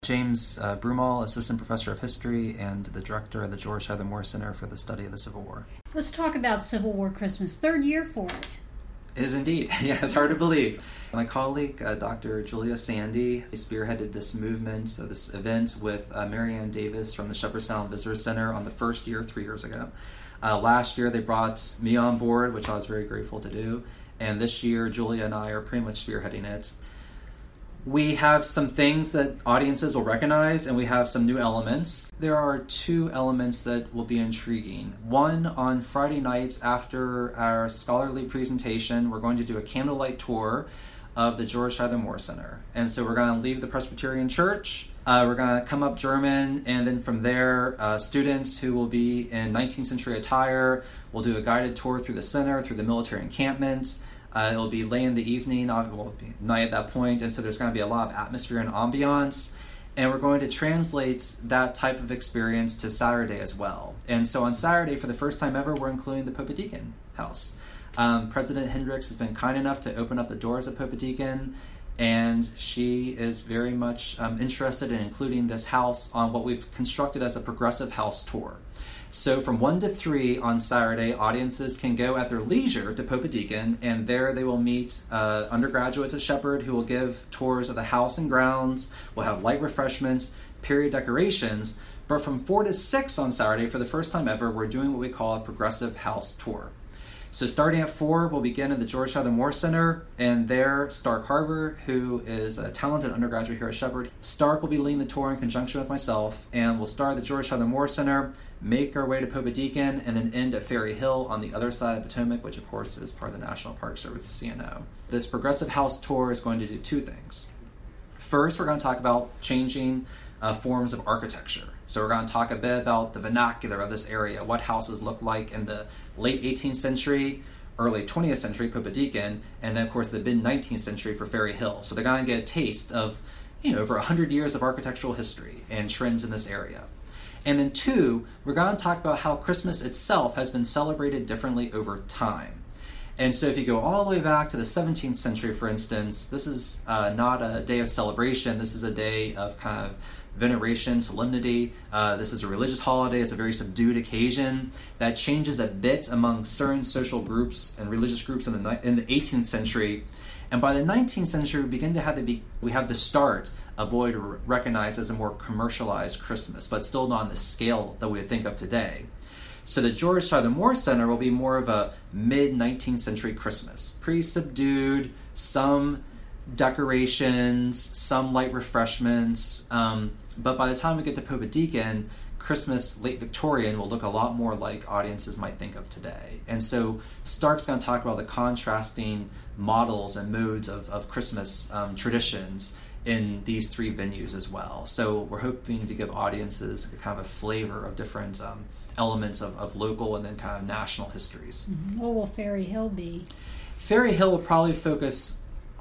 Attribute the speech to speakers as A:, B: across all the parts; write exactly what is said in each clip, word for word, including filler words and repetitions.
A: James uh, Broomall, Assistant Professor of History and the Director of the George Heather Moore Center for the Study of the Civil War.
B: Let's talk about Civil War Christmas. Third year for it.
A: It is indeed. Yeah, it's hard to believe. My colleague, uh, Doctor Julia Sandy, spearheaded this movement, so this event with uh, Marianne Davis from the Shepherdstown Visitor Center on the first year, three years ago. Uh, last year, they brought me on board, which I was very grateful to do. And this year, Julia and I are pretty much spearheading it. We have some things that audiences will recognize, and we have some new elements. There are two elements that will be intriguing. One, on Friday nights after our scholarly presentation, we're going to do a candlelight tour of the George Heather Moore Center. And so we're going to leave the Presbyterian Church, uh, we're going to come up German, and then from there, uh, students who will be in nineteenth century attire will do a guided tour through the center, through the military encampment. Uh, it'll be late in the evening, uh, well, be night at that point, and so there's going to be a lot of atmosphere and ambiance. And we're going to translate that type of experience to Saturday as well. And so on Saturday, for the first time ever, we're including the Pope Deacon House. Um, President Hendricks has been kind enough to open up the doors of Pope Deacon, and she is very much um, interested in including this house on what we've constructed as a progressive house tour. So from one to three on Saturday, audiences can go at their leisure to Pope Deacon, and there they will meet uh, undergraduates at Shepherd who will give tours of the house and grounds. We'll have light refreshments, period decorations. But from four to six on Saturday, for the first time ever, we're doing what we call a progressive house tour. So starting at four, we'll begin at the George Heather Moore Center, and there, Stark Harbor, who is a talented undergraduate here at Shepherd, Stark will be leading the tour in conjunction with myself, and we'll start at the George Heather Moore Center, make our way to Pope Deacon, and then end at Ferry Hill on the other side of Potomac, which of course is part of the National Park Service, the C N O. This progressive house tour is going to do two things. First, we're going to talk about changing uh, forms of architecture. So we're going to talk a bit about the vernacular of this area, what houses look like in the late eighteenth century, early twentieth century, Pope Deacon, and then of course the mid-nineteenth century for Ferry Hill. So they're going to get a taste of, you know, over one hundred years of architectural history and trends in this area. And then two, we're going to talk about how Christmas itself has been celebrated differently over time. And so if you go all the way back to the seventeenth century, for instance, this is uh, not a day of celebration. This is a day of kind of veneration, solemnity. Uh, this is a religious holiday. It's a very subdued occasion that changes a bit among certain social groups and religious groups in the in the eighteenth century. And by the nineteenth century, we begin to have the be, we have the start of what we recognize as a more commercialized Christmas, but still not on the scale that we would think of today. So the George Heather Moore Center will be more of a mid-nineteenth century Christmas, pretty subdued, some decorations, some light refreshments. Um, but by the time we get to Pope Deacon, Christmas late Victorian will look a lot more like audiences might think of today. And so Stark's going to talk about the contrasting models and modes of, of Christmas um, traditions in these three venues as well. So we're hoping to give audiences a kind of a flavor of different um, elements of, of local and then kind of national histories.
B: Mm-hmm. What will Ferry Hill be?
A: Ferry Hill will probably focus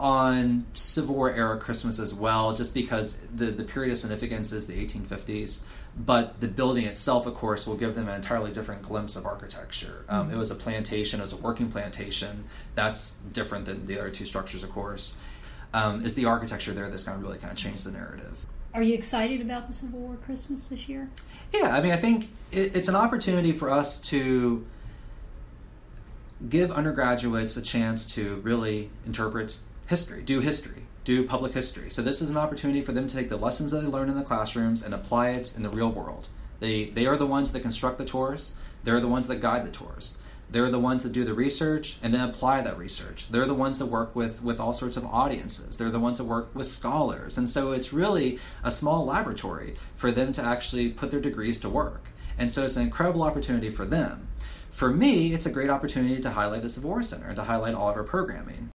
A: on Civil War era Christmas as well, just because the, the period of significance is the eighteen fifties. But the building itself, of course, will give them an entirely different glimpse of architecture. Um, mm-hmm. It was a plantation, it was a working plantation. That's different than the other two structures, of course. Um, is the architecture there that's going to really kind of change the narrative.
B: Are you excited about the Civil War Christmas this year?
A: Yeah, I mean, I think it, it's an opportunity for us to give undergraduates a chance to really interpret history, do history, do public history. So this is an opportunity for them to take the lessons that they learn in the classrooms and apply it in the real world. They they are the ones that construct the tours. They're the ones that guide the tours. They're the ones that do the research and then apply that research. They're the ones that work with, with all sorts of audiences. They're the ones that work with scholars. And so it's really a small laboratory for them to actually put their degrees to work. And so it's an incredible opportunity for them. For me, it's a great opportunity to highlight the Civil War Center and to highlight all of our programming.